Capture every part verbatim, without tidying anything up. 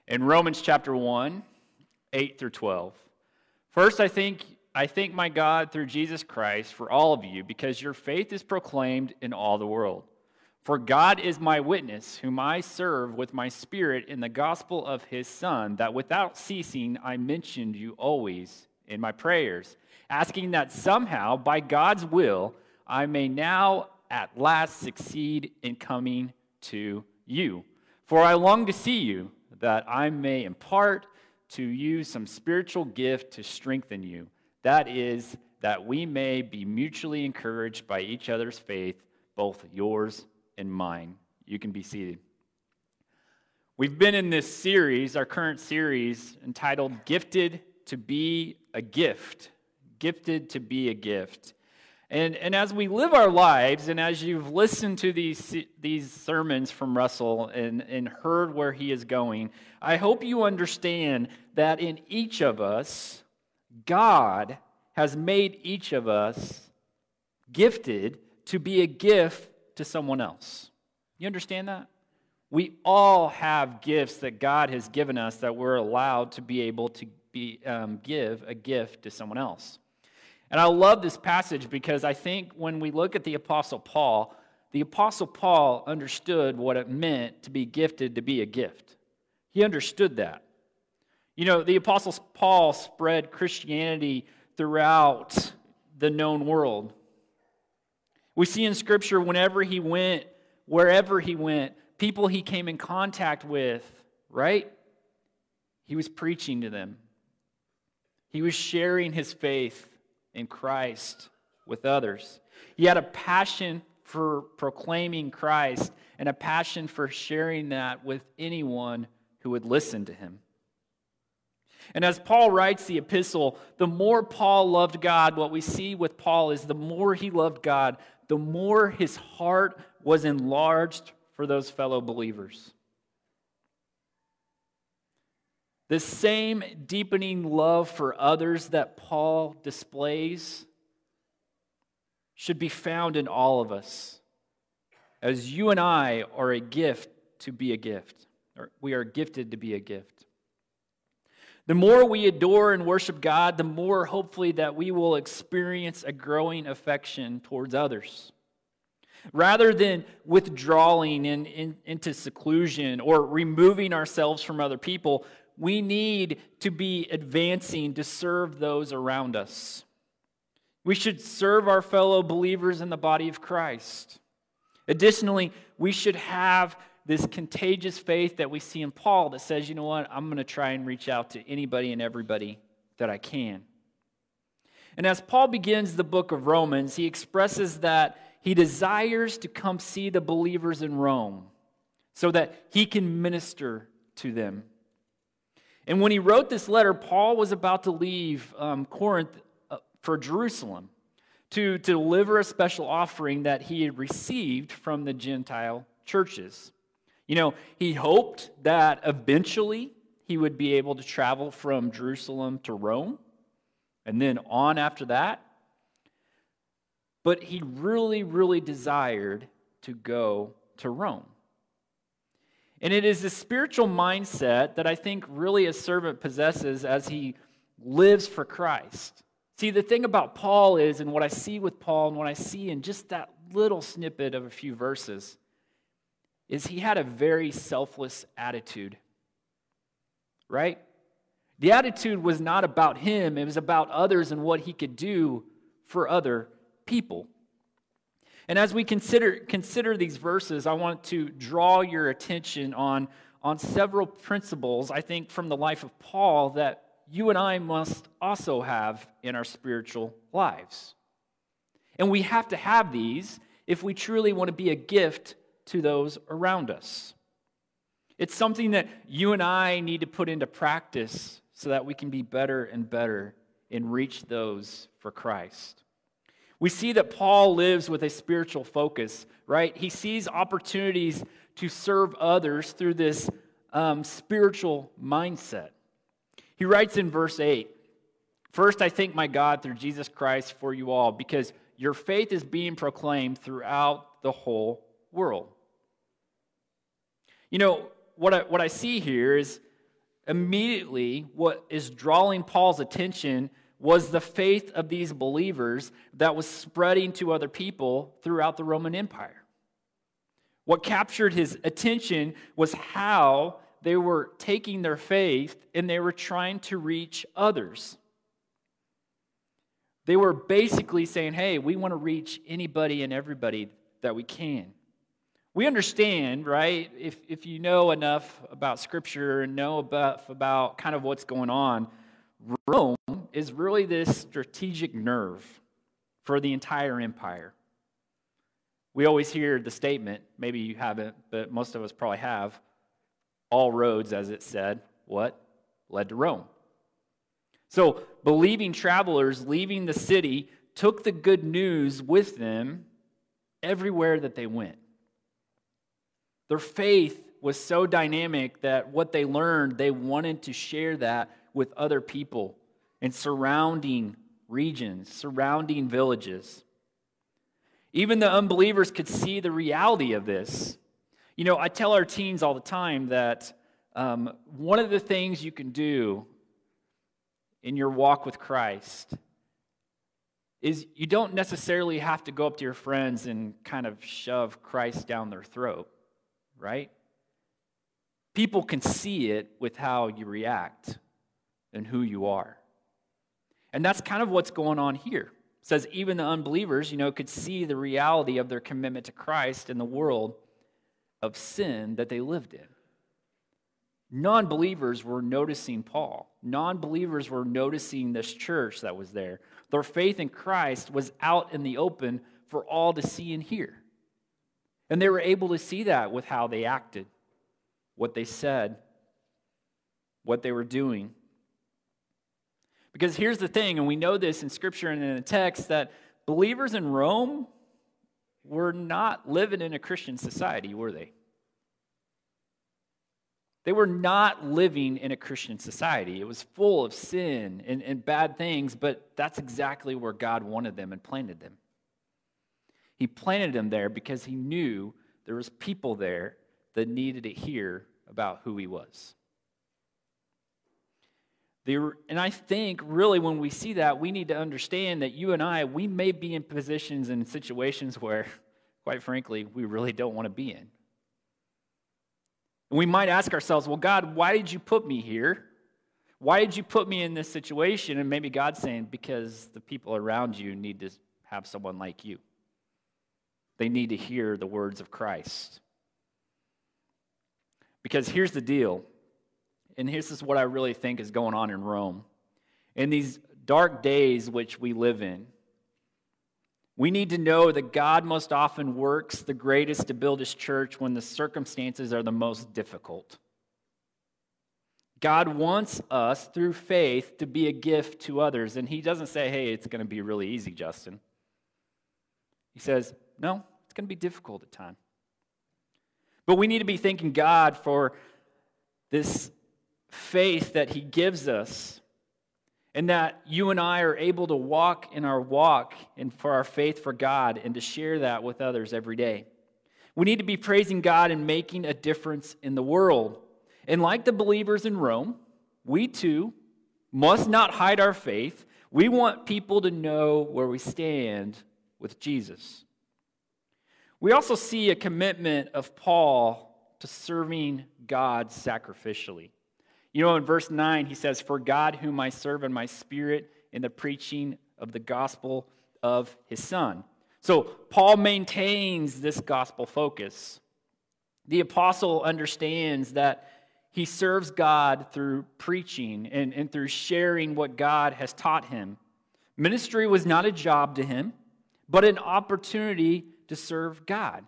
in Romans chapter one, eight through twelve. First, I think I thank my God through Jesus Christ for all of you, because your faith is proclaimed in all the world. For God is my witness, whom I serve with my spirit in the gospel of his Son, that without ceasing I mentioned you always in my prayers, asking that somehow, by God's will, I may now at last succeed in coming to you. For I long to see you, that I may impart to you some spiritual gift to strengthen you. That is, that we may be mutually encouraged by each other's faith, both yours and mine. You can be seated. We've been in this series, our current series, entitled Gifted to be a Gift. Gifted to be a gift. And, and as we live our lives, and as you've listened to these, these sermons from Russell and, and heard where he is going, I hope you understand that in each of us, God has made each of us gifted to be a gift to someone else. You understand that? We all have gifts that God has given us that we're allowed to be able to be um, give a gift to someone else. And I love this passage because I think when we look at the Apostle Paul, the Apostle Paul understood what it meant to be gifted to be a gift. He understood that. You know, the Apostle Paul spread Christianity throughout the known world. We see in Scripture whenever he went, wherever he went, people he came in contact with, right? He was preaching to them. He was sharing his faith in Christ with others. He had a passion for proclaiming Christ and a passion for sharing that with anyone who would listen to him. And as Paul writes the epistle, the more Paul loved God, what we see with Paul is the more he loved God, the more his heart was enlarged for those fellow believers. The same deepening love for others that Paul displays should be found in all of us, as you and I are a gift to be a gift, or we are gifted to be a gift. The more we adore and worship God, the more hopefully that we will experience a growing affection towards others. Rather than withdrawing in, in, into seclusion or removing ourselves from other people, we need to be advancing to serve those around us. We should serve our fellow believers in the body of Christ. Additionally, we should have this contagious faith that we see in Paul that says, you know what, I'm going to try and reach out to anybody and everybody that I can. And as Paul begins the book of Romans, he expresses that he desires to come see the believers in Rome so that he can minister to them. And when he wrote this letter, Paul was about to leave um, Corinth uh, for Jerusalem to, to deliver a special offering that he had received from the Gentile churches. You know, he hoped that eventually he would be able to travel from Jerusalem to Rome, and then on after that. But he really, really desired to go to Rome. And it is the spiritual mindset that I think really a servant possesses as he lives for Christ. See, the thing about Paul is, and what I see with Paul, and what I see in just that little snippet of a few verses, is he had a very selfless attitude, right? The attitude was not about him, it was about others and what he could do for other people. And as we consider consider these verses, I want to draw your attention on, on several principles, I think, from the life of Paul that you and I must also have in our spiritual lives. And we have to have these if we truly want to be a gift to those around us. It's something that you and I need to put into practice so that we can be better and better and reach those for Christ. We see that Paul lives with a spiritual focus, right? He sees opportunities to serve others through this um, spiritual mindset. He writes in verse eight, "First, I thank my God through Jesus Christ for you all, because your faith is being proclaimed throughout the whole world." You know, what I, what I see here is immediately what is drawing Paul's attention was the faith of these believers that was spreading to other people throughout the Roman Empire. What captured his attention was how they were taking their faith and they were trying to reach others. They were basically saying, hey, we want to reach anybody and everybody that we can. We understand, right, if, if you know enough about Scripture and know about, about kind of what's going on, Rome is really this strategic nerve for the entire empire. We always hear the statement, maybe you haven't, but most of us probably have, all roads, as it said, what? Led to Rome. So believing travelers leaving the city took the good news with them everywhere that they went. Their faith was so dynamic that what they learned, they wanted to share that with other people in surrounding regions, surrounding villages. Even the unbelievers could see the reality of this. You know, I tell our teens all the time that um, one of the things you can do in your walk with Christ is you don't necessarily have to go up to your friends and kind of shove Christ down their throat, right? People can see it with how you react and who you are. And that's kind of what's going on here. It says even the unbelievers, you know, could see the reality of their commitment to Christ in the world of sin that they lived in. Non-believers were noticing Paul. Non-believers were noticing this church that was there. Their faith in Christ was out in the open for all to see and hear. And they were able to see that with how they acted, what they said, what they were doing. Because here's the thing, and we know this in Scripture and in the text, that believers in Rome were not living in a Christian society, were they? They were not living in a Christian society. It was full of sin and, and bad things, but that's exactly where God wanted them and planted them. He planted them there because he knew there was people there that needed to hear about who he was. They were, and I think really when we see that, we need to understand that you and I, we may be in positions and situations where, quite frankly, we really don't want to be in. And we might ask ourselves, well, God, why did you put me here? Why did you put me in this situation? And maybe God's saying, because the people around you need to have someone like you. They need to hear the words of Christ. Because here's the deal, and this is what I really think is going on in Rome. In these dark days which we live in, we need to know that God most often works the greatest to build his church when the circumstances are the most difficult. God wants us, through faith, to be a gift to others. And he doesn't say, hey, it's going to be really easy, Justin. He says, no, it's going to be difficult at times. But we need to be thanking God for this faith that he gives us, and that you and I are able to walk in our walk and for our faith for God and to share that with others every day. We need to be praising God and making a difference in the world. And like the believers in Rome, we too must not hide our faith. We want people to know where we stand with Jesus. We also see a commitment of Paul to serving God sacrificially. You know, in verse nine, he says, "For God whom I serve in my spirit in the preaching of the gospel of his Son." So Paul maintains this gospel focus. The apostle understands that he serves God through preaching and, and through sharing what God has taught him. Ministry was not a job to him, but an opportunity to serve God.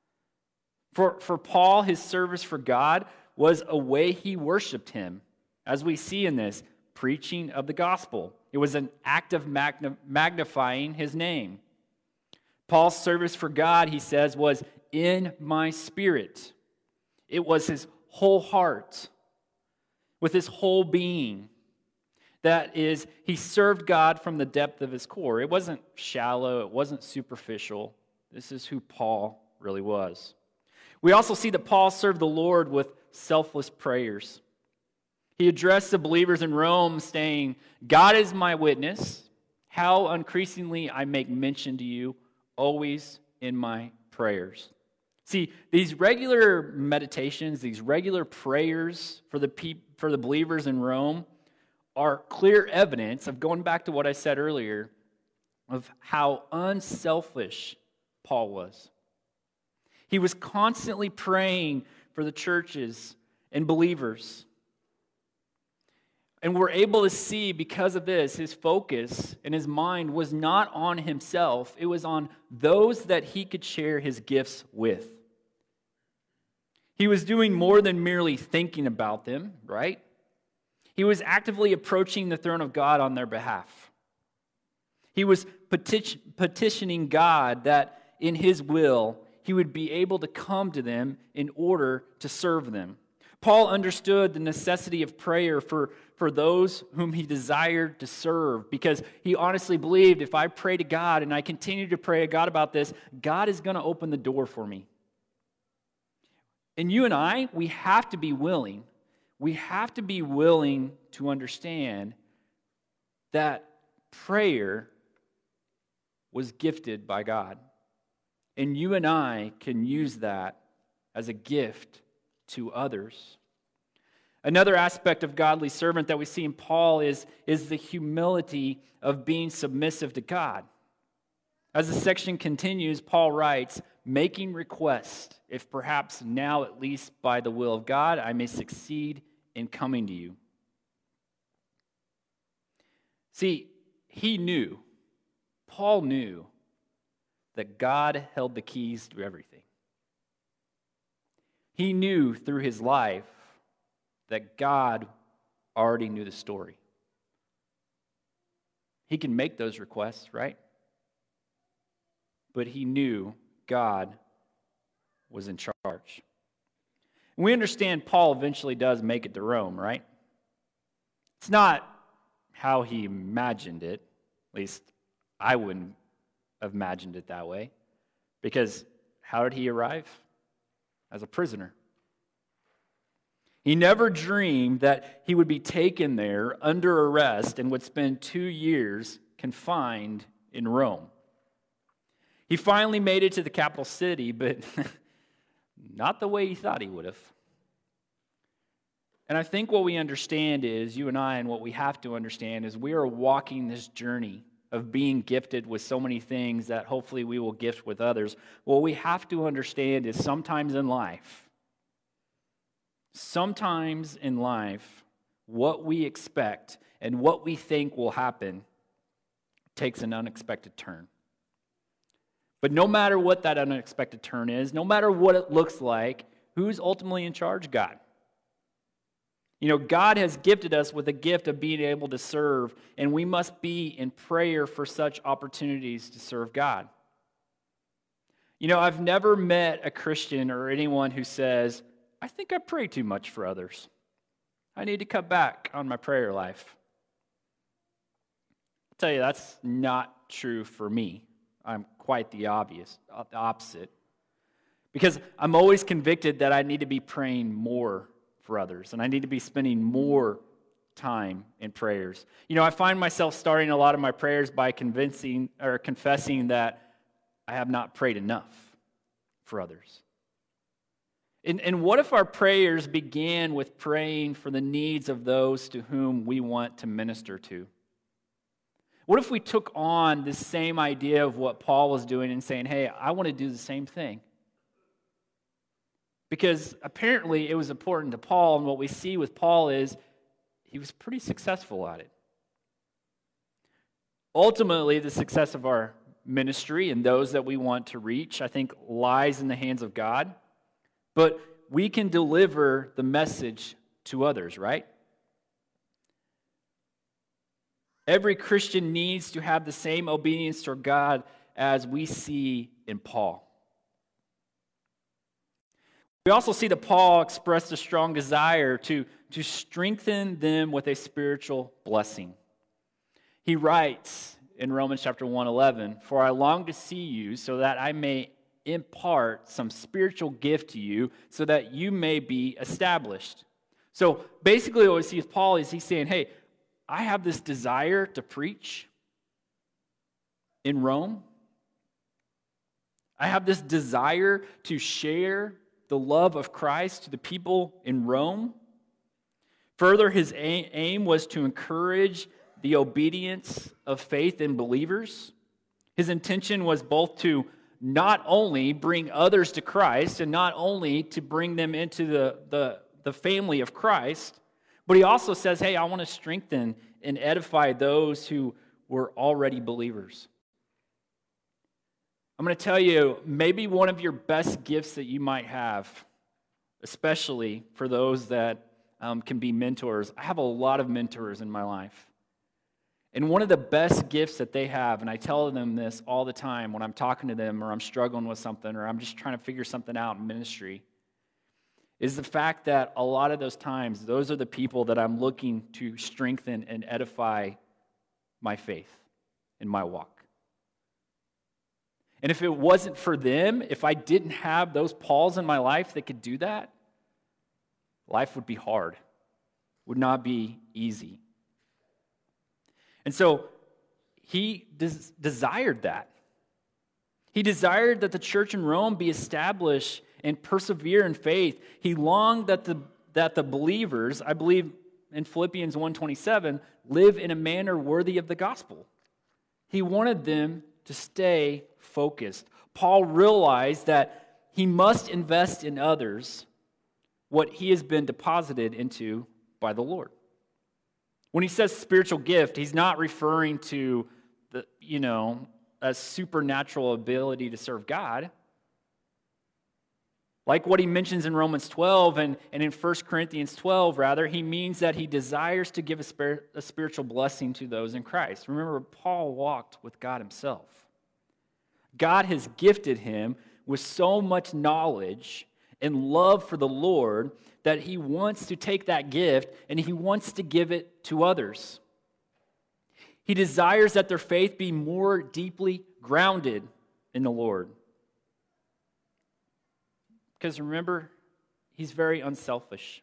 For, for Paul, his service for God was a way he worshiped him, as we see in this preaching of the gospel. It was an act of magna- magnifying his name. Paul's service for God, he says, was in my spirit. It was his whole heart, with his whole being. That is, he served God from the depth of his core. It wasn't shallow, it wasn't superficial. This is who Paul really was. We also see that Paul served the Lord with selfless prayers. He addressed the believers in Rome saying, God is my witness, how increasingly I make mention to you, always in my prayers. See, these regular meditations, these regular prayers for the pe- for the believers in Rome are clear evidence of, going back to what I said earlier, of how unselfish Paul was. He was constantly praying for the churches and believers. And we're able to see, because of this, his focus and his mind was not on himself. It was on those that he could share his gifts with. He was doing more than merely thinking about them, right? He was actively approaching the throne of God on their behalf. He was petition, petitioning God that in his will, he would be able to come to them in order to serve them. Paul understood the necessity of prayer for, for those whom he desired to serve, because he honestly believed, if I pray to God and I continue to pray to God about this, God is going to open the door for me. And you and I, we have to be willing. We have to be willing to understand that prayer was gifted by God. And you and I can use that as a gift to others. Another aspect of godly servant that we see in Paul is, is the humility of being submissive to God. As the section continues, Paul writes, making request, if perhaps now at least by the will of God, I may succeed in coming to you. See, he knew, Paul knew, that God held the keys to everything. He knew through his life that God already knew the story. He can make those requests, right? But he knew God was in charge. And we understand Paul eventually does make it to Rome, right? It's not how he imagined it. At least I wouldn't have imagined it that way. Because how did he arrive? As a prisoner. He never dreamed that he would be taken there under arrest and would spend two years confined in Rome. He finally made it to the capital city, but not the way he thought he would have. And I think what we understand is, you and I, and what we have to understand is we are walking this journey of being gifted with so many things that hopefully we will gift with others. What we have to understand is sometimes in life, sometimes in life, what we expect and what we think will happen takes an unexpected turn. But no matter what that unexpected turn is, no matter what it looks like, who's ultimately in charge? God. You know, God has gifted us with a gift of being able to serve, and we must be in prayer for such opportunities to serve God. You know, I've never met a Christian or anyone who says, I think I pray too much for others. I need to cut back on my prayer life. I'll tell you, that's not true for me. I'm quite the obvious, the opposite. Because I'm always convicted that I need to be praying more for others, and I need to be spending more time in prayers. You know, I find myself starting a lot of my prayers by convincing or confessing that I have not prayed enough for others. And, and what if our prayers began with praying for the needs of those to whom we want to minister to? What if we took on this same idea of what Paul was doing and saying, hey, I want to do the same thing? Because apparently it was important to Paul, and what we see with Paul is he was pretty successful at it. Ultimately, the success of our ministry and those that we want to reach, I think, lies in the hands of God. But we can deliver the message to others, right? Every Christian needs to have the same obedience to God as we see in Paul. We also see that Paul expressed a strong desire to, to strengthen them with a spiritual blessing. He writes in Romans chapter one eleven, for I long to see you so that I may impart some spiritual gift to you so that you may be established. So basically what we see with Paul is he's saying, hey, I have this desire to preach in Rome. I have this desire to share the love of Christ to the people in Rome. Further, his aim was to encourage the obedience of faith in believers. His intention was both to not only bring others to Christ and not only to bring them into the, the, the family of Christ, but he also says, hey, I want to strengthen and edify those who were already believers. I'm going to tell you, maybe one of your best gifts that you might have, especially for those that um, can be mentors. I have a lot of mentors in my life. And one of the best gifts that they have, and I tell them this all the time when I'm talking to them or I'm struggling with something or I'm just trying to figure something out in ministry, is the fact that a lot of those times, those are the people that I'm looking to strengthen and edify my faith in my walk. And if it wasn't for them, if I didn't have those Pauls in my life that could do that, life would be hard, would not be easy. And so he des- desired that. He desired that the church in Rome be established and persevere in faith. He longed that the, that the believers, I believe in Philippians one twenty-seven, live in a manner worthy of the gospel. He wanted them to stay focused. Paul realized that he must invest in others what he has been deposited into by the Lord. When he says spiritual gift, he's not referring to the, you know, a supernatural ability to serve God. Like what he mentions in Romans twelve and, and in First Corinthians twelve, rather, he means that he desires to give a, spir- a spiritual blessing to those in Christ. Remember, Paul walked with God himself. God has gifted him with so much knowledge and love for the Lord that he wants to take that gift and he wants to give it to others. He desires that their faith be more deeply grounded in the Lord. Because remember, he's very unselfish.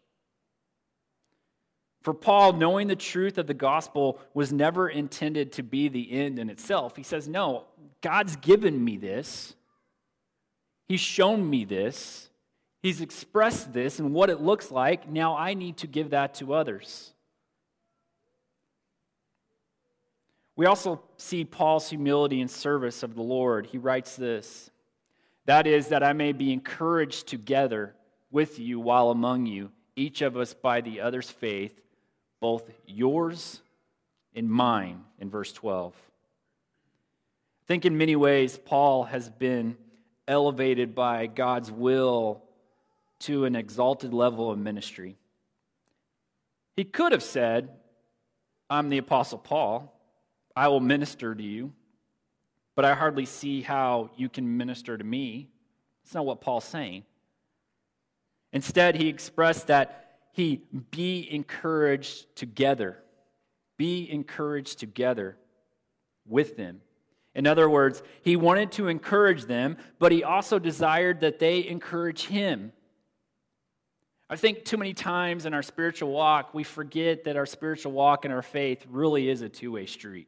For Paul, knowing the truth of the gospel was never intended to be the end in itself. He says, no, God's given me this. He's shown me this. He's expressed this and what it looks like. Now I need to give that to others. We also see Paul's humility and service of the Lord. He writes this, that is, that I may be encouraged together with you while among you, each of us by the other's faith, both yours and mine, in verse twelve. I think in many ways, Paul has been elevated by God's will to an exalted level of ministry. He could have said, I'm the Apostle Paul. I will minister to you, but I hardly see how you can minister to me. That's not what Paul's saying. Instead, he expressed that he be encouraged together. Be encouraged together with them. In other words, he wanted to encourage them, but he also desired that they encourage him. I think too many times in our spiritual walk, we forget that our spiritual walk and our faith really is a two-way street.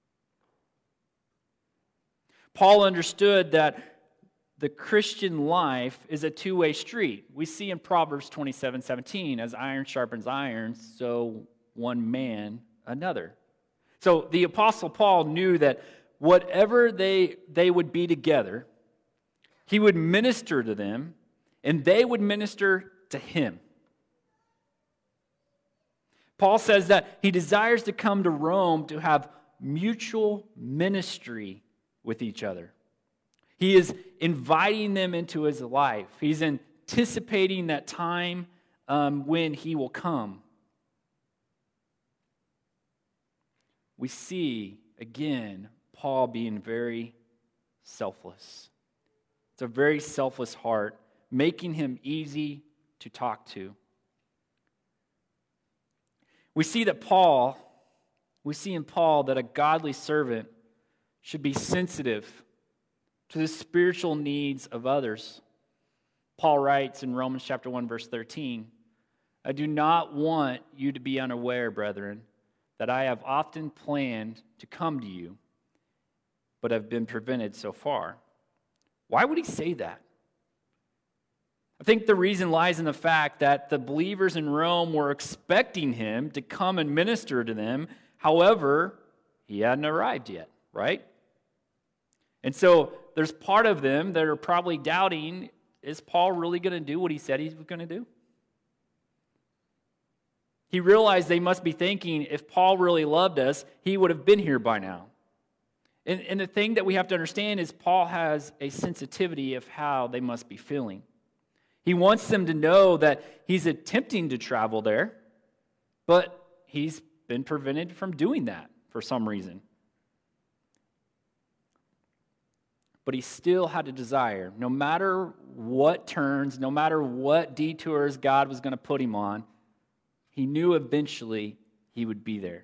Paul understood that the Christian life is a two-way street. We see in Proverbs twenty-seven seventeen, as iron sharpens iron, so one man another. So the Apostle Paul knew that whatever they, they would be together, he would minister to them, and they would minister to him. Paul says that he desires to come to Rome to have mutual ministry with each other. He is inviting them into his life. He's anticipating that time um, when he will come. We see, again, Paul being very selfless. It's a very selfless heart, making him easy to talk to. We see that Paul, we see in Paul that a godly servant should be sensitive to the spiritual needs of others. Paul writes in Romans chapter one, verse thirteen, I do not want you to be unaware, brethren, that I have often planned to come to you, but have been prevented so far. Why would he say that? I think the reason lies in the fact that the believers in Rome were expecting him to come and minister to them. However, he hadn't arrived yet, right? And so there's part of them that are probably doubting, is Paul really going to do what he said he was going to do? He realized they must be thinking, if Paul really loved us, he would have been here by now. And, and the thing that we have to understand is Paul has a sensitivity of how they must be feeling. He wants them to know that he's attempting to travel there, but he's been prevented from doing that for some reason. But he still had a desire. No matter what turns, no matter what detours God was going to put him on, he knew eventually he would be there.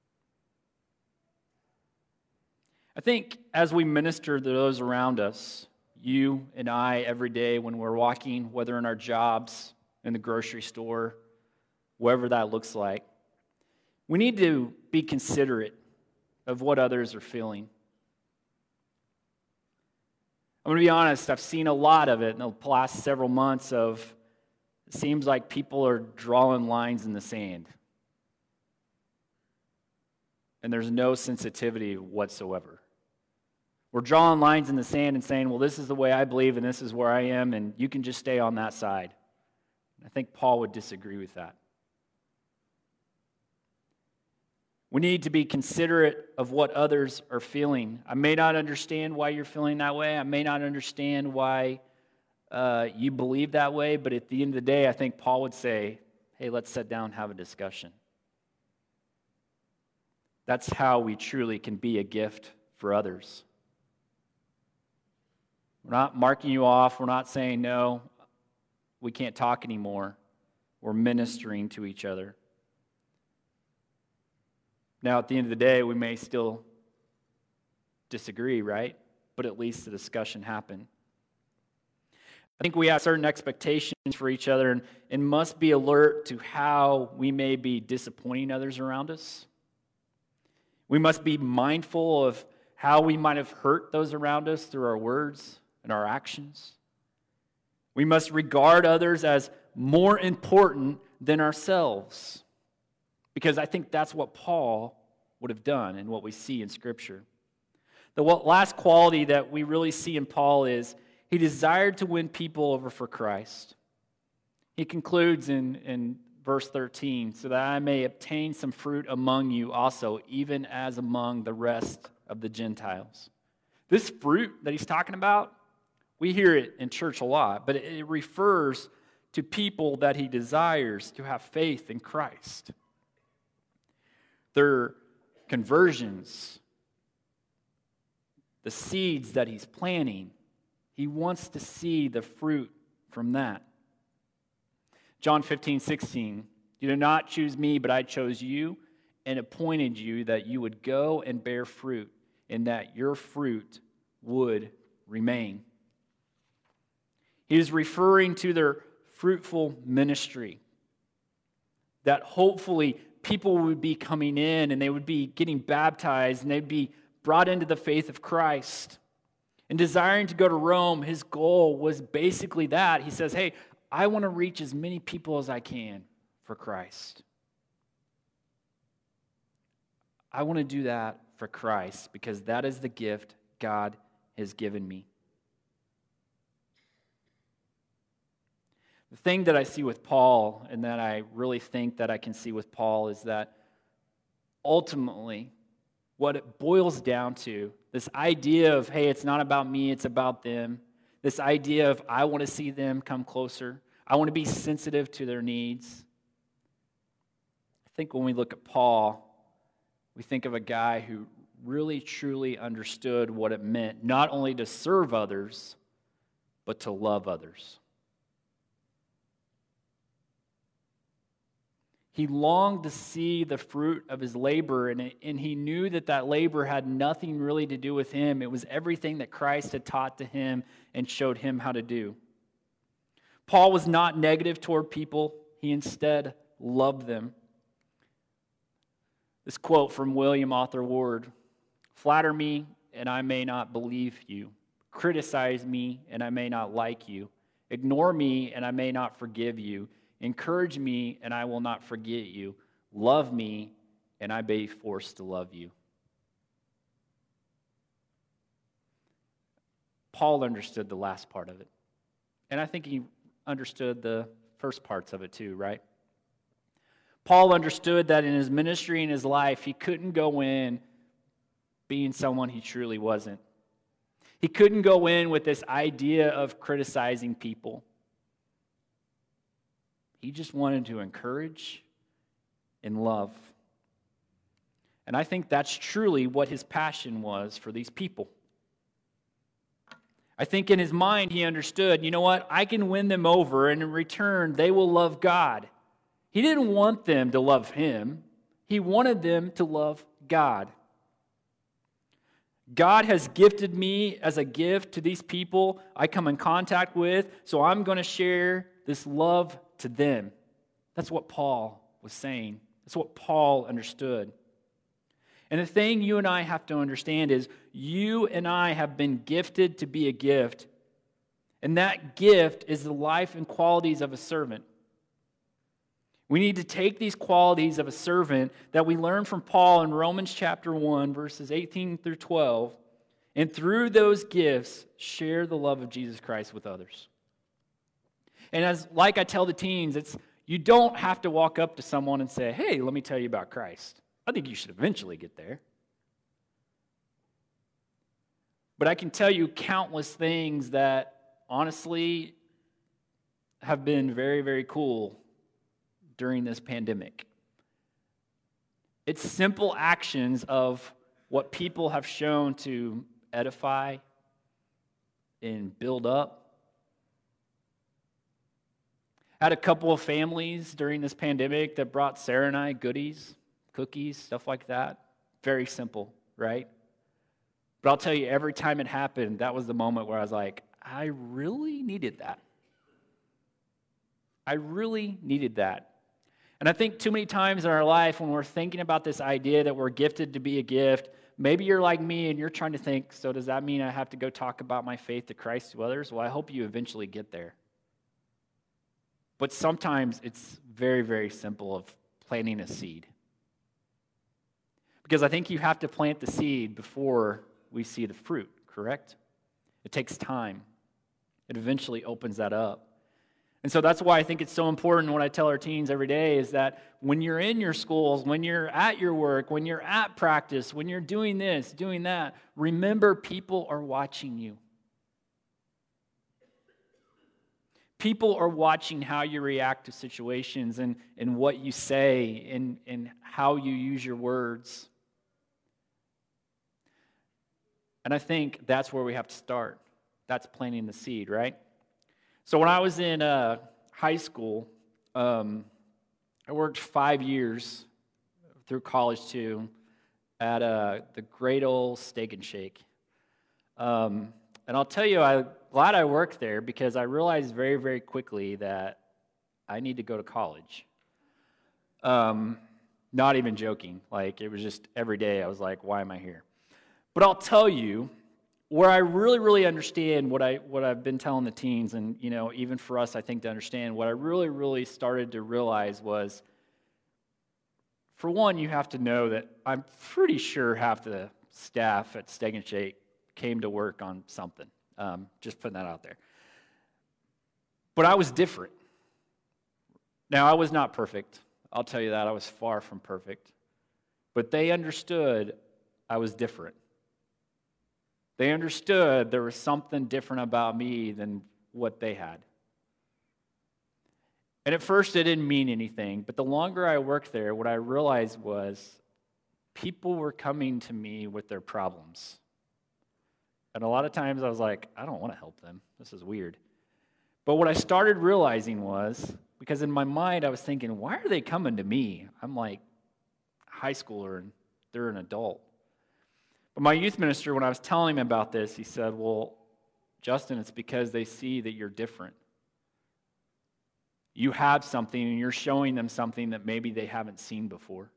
I think as we minister to those around us, you and I, every day when we're walking, whether in our jobs, in the grocery store, wherever that looks like, we need to be considerate of what others are feeling. I'm going to be honest, I've seen a lot of it in the last several months of, it seems like people are drawing lines in the sand. And there's no sensitivity whatsoever. We're drawing lines in the sand and saying, well, this is the way I believe and this is where I am, and you can just stay on that side. I think Paul would disagree with that. We need to be considerate of what others are feeling. I may not understand why you're feeling that way. I may not understand why uh, you believe that way, but at the end of the day, I think Paul would say, hey, let's sit down and have a discussion. That's how we truly can be a gift for others. We're not marking you off. We're not saying, no, we can't talk anymore. We're ministering to each other. Now, at the end of the day, we may still disagree, right? But at least the discussion happened. I think we have certain expectations for each other and, and must be alert to how we may be disappointing others around us. We must be mindful of how we might have hurt those around us through our words and our actions. We must regard others as more important than ourselves, because I think that's what Paul would have done and what we see in Scripture. The last quality that we really see in Paul is he desired to win people over for Christ. He concludes in, in verse thirteen, so that I may obtain some fruit among you also, even as among the rest of the Gentiles. This fruit that he's talking about, we hear it in church a lot, but it refers to people that he desires to have faith in Christ. Their conversions, the seeds that he's planting, he wants to see the fruit from that. John fifteen, sixteen, you did not choose me, but I chose you and appointed you that you would go and bear fruit, and that your fruit would remain. He is referring to their fruitful ministry, that hopefully people would be coming in and they would be getting baptized and they'd be brought into the faith of Christ. And desiring to go to Rome, his goal was basically that. He says, hey, I want to reach as many people as I can for Christ. I want to do that for Christ because that is the gift God has given me. The thing that I see with Paul, and that I really think that I can see with Paul, is that ultimately, what it boils down to, this idea of, hey, it's not about me, it's about them, this idea of I want to see them come closer, I want to be sensitive to their needs. I think when we look at Paul, we think of a guy who really, truly understood what it meant, not only to serve others, but to love others. He longed to see the fruit of his labor, and, it, and he knew that that labor had nothing really to do with him. It was everything that Christ had taught to him and showed him how to do. Paul was not negative toward people. He instead loved them. This quote from William Arthur Ward: "Flatter me, and I may not believe you. Criticize me, and I may not like you. Ignore me, and I may not forgive you. Encourage me, and I will not forget you. Love me, and I may be forced to love you." Paul understood the last part of it. And I think he understood the first parts of it too, right? Paul understood that in his ministry and his life, he couldn't go in being someone he truly wasn't. He couldn't go in with this idea of criticizing people. He just wanted to encourage and love. And I think that's truly what his passion was for these people. I think in his mind he understood, you know what, I can win them over, and in return they will love God. He didn't want them to love him. He wanted them to love God. God has gifted me as a gift to these people I come in contact with, so I'm going to share this love to them. That's what Paul was saying. That's what Paul understood. And the thing you and I have to understand is you and I have been gifted to be a gift. And that gift is the life and qualities of a servant. We need to take these qualities of a servant that we learn from Paul in Romans chapter one, verses eighteen through twelve, and through those gifts, share the love of Jesus Christ with others. And as like I tell the teens, it's you don't have to walk up to someone and say, "Hey, let me tell you about Christ." I think you should eventually get there. But I can tell you countless things that honestly have been very, very cool during this pandemic. It's simple actions of what people have shown to edify and build up. I had a couple of families during this pandemic that brought Sarah and I goodies, cookies, stuff like that. Very simple, right? But I'll tell you, every time it happened, that was the moment where I was like, I really needed that. I really needed that. And I think too many times in our life when we're thinking about this idea that we're gifted to be a gift, maybe you're like me and you're trying to think, so does that mean I have to go talk about my faith to Christ to others? Well, I hope you eventually get there. But sometimes it's very, very simple of planting a seed. Because I think you have to plant the seed before we see the fruit, correct? It takes time. It eventually opens that up. And so that's why I think it's so important what I tell our teens every day is that when you're in your schools, when you're at your work, when you're at practice, when you're doing this, doing that, remember people are watching you. People are watching how you react to situations and, and what you say and, and how you use your words. And I think that's where we have to start. That's planting the seed, right? So when I was in uh, high school, um, I worked five years through college too at uh, the Great Ole Steak and Shake. Um, and I'll tell you, I'm glad I worked there because I realized very, very quickly that I need to go to college. Um, not even joking. Like, it was just every day I was like, why am I here? But I'll tell you, where I really, really understand what, I, what I've been telling the teens, and you know, even for us, I think, to understand, what I really, really started to realize was, for one, you have to know that I'm pretty sure half the staff at Steak and Shake came to work on something. Um, just putting that out there. But I was different. Now, I was not perfect. I'll tell you that. I was far from perfect. But they understood I was different. They understood there was something different about me than what they had. And at first it didn't mean anything, but the longer I worked there, what I realized was people were coming to me with their problems. And a lot of times I was like, I don't want to help them. This is weird. But what I started realizing was, because in my mind I was thinking, why are they coming to me? I'm like a high schooler and they're an adult. But my youth minister, when I was telling him about this, he said, well, Justin, it's because they see that you're different. You have something and you're showing them something that maybe they haven't seen before.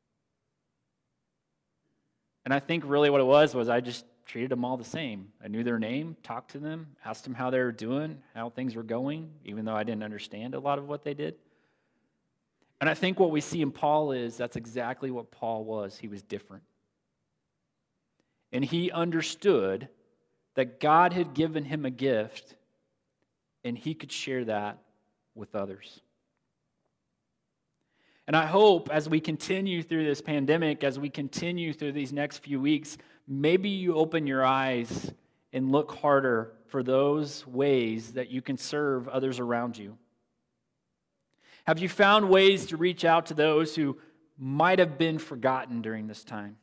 And I think really what it was was I just treated them all the same. I knew their name, talked to them, asked them how they were doing, how things were going, even though I didn't understand a lot of what they did. And I think what we see in Paul is that's exactly what Paul was. He was different. And he understood that God had given him a gift, and he could share that with others. And I hope as we continue through this pandemic, as we continue through these next few weeks, maybe you open your eyes and look harder for those ways that you can serve others around you. Have you found ways to reach out to those who might have been forgotten during this time?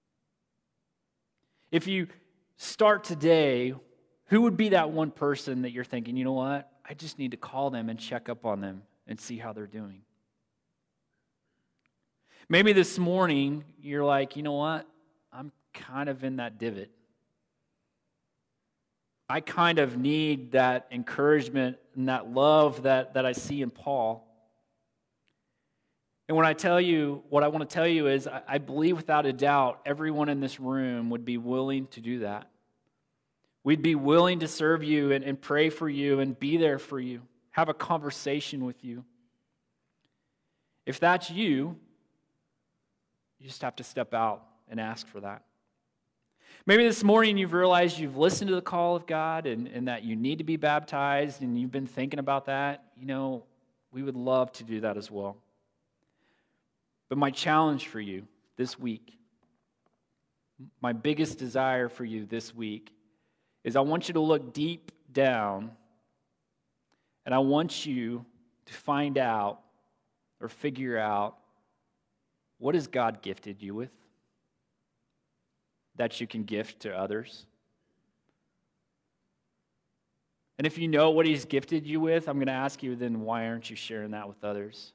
If you start today, who would be that one person that you're thinking, you know what, I just need to call them and check up on them and see how they're doing? Maybe this morning you're like, you know what, I'm kind of in that divot. I kind of need that encouragement and that love that, that I see in Paul. And when I tell you, what I want to tell you is, I, I believe without a doubt, everyone in this room would be willing to do that. We'd be willing to serve you and, and pray for you and be there for you, have a conversation with you. If that's you, you just have to step out and ask for that. Maybe this morning you've realized you've listened to the call of God and, and that you need to be baptized and you've been thinking about that. You know, we would love to do that as well. But my challenge for you this week, my biggest desire for you this week is I want you to look deep down and I want you to find out or figure out, what has God gifted you with that you can gift to others? And if you know what He's gifted you with, I'm going to ask you then, why aren't you sharing that with others?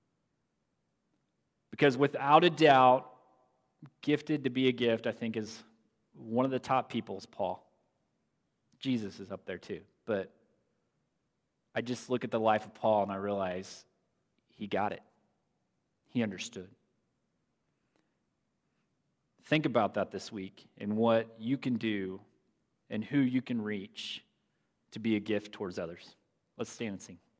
Because without a doubt, gifted to be a gift, I think, is one of the top people is Paul. Jesus is up there too. But I just look at the life of Paul and I realize he got it. He understood. Think about that this week and what you can do and who you can reach to be a gift towards others. Let's stand and sing.